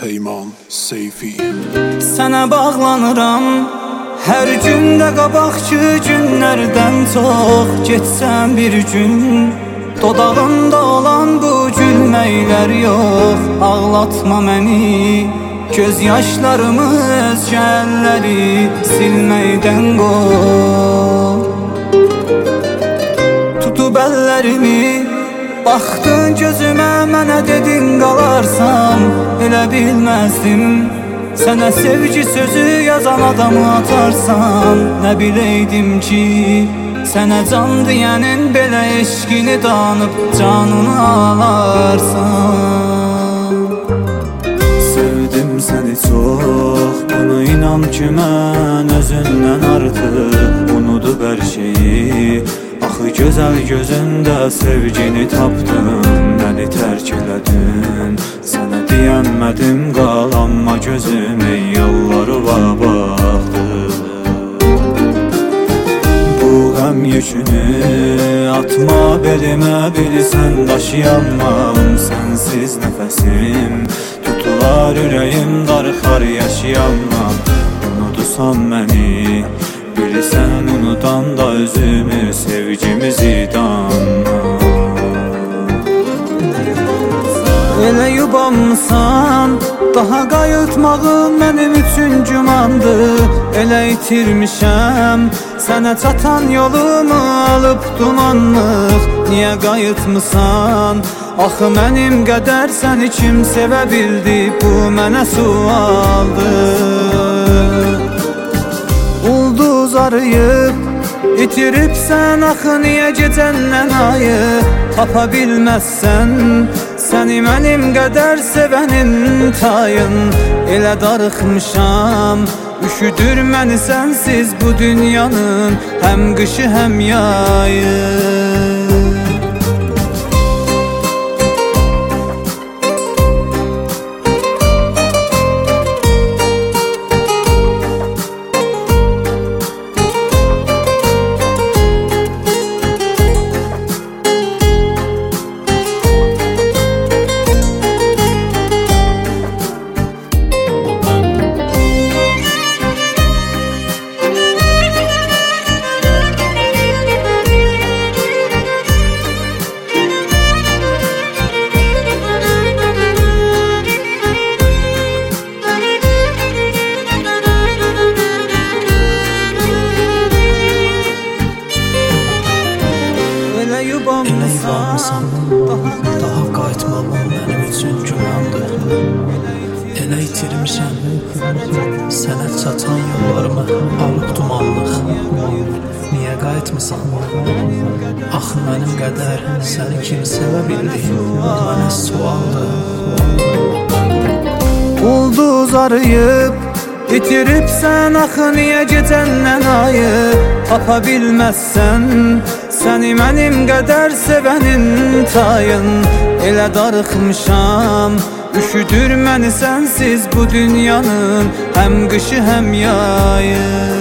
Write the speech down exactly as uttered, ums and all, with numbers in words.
Peyman Seyfi. Sənə bağlanıram hər gündə, qabaqçı günlərdən çox geçsən bir gün. Dodağında olan bu gülməklər yox, ağlatma məni. Göz yaşlarımı özgəlləri silməkdən qol. Tutub əllərimi, baxdın gözümə, mənə dedin qalarsan. Elə bilməzdim sənə sevgi sözü yazan adamı atarsan. Nə biləydim ki sənə can deyənin belə eşqini danıb canını alarsan. Sevdim səni çox, bunu inan ki mən özündən artıq unudub hər şeyi. Axı gözəl gözündə sevgini tapdım, məni tərk elədin. Sənə deyənmədim qal, amma gözüm ey yollarıma baxdı. Bu qəm yükünü atma belimə, bilsən daşıyamam sənsiz nəfəsim. Tutular ürəyim, darıxar yaşayamam. Unudusan məni, bilsən unudan da özümü, sevgimizi danma. Elə yubanmısan, daha qayıtmağın mənim üçün gümandır. Elə itirmişəm sənə çatan yolumu, alıb dumanlıq. Niyə qayıtmısan? Axı mənim qədər səni kim sevə bildi? Bu mənə sualdır. Ulduz arayıb itiribsən, axı niyə gecəndən ayı tapa bilməzsən? Səni mənim qədər sevənin tayın, elə darıxmışam. Üşüdür məni sənsiz bu dünyanın həm qışı həm yayı. Elə yubanmısan, daha qayıtmağın mənim üçün gümandır. Elə itirmişəm sənə çatan yollarımı, alıb dumanlıq. Niyə qayıtmısan? Axı mənim qədər səni kim sevə bildi? Mənə sualdır. Ulduz arayıb itiribsən, axı niyə gecəndən ayı tapa bilməzsən? Səni mənim qədər sevənin tayın, elə darıxmışam. Üşüdür məni sənsiz bu dünyanın həm qışı həm yayı.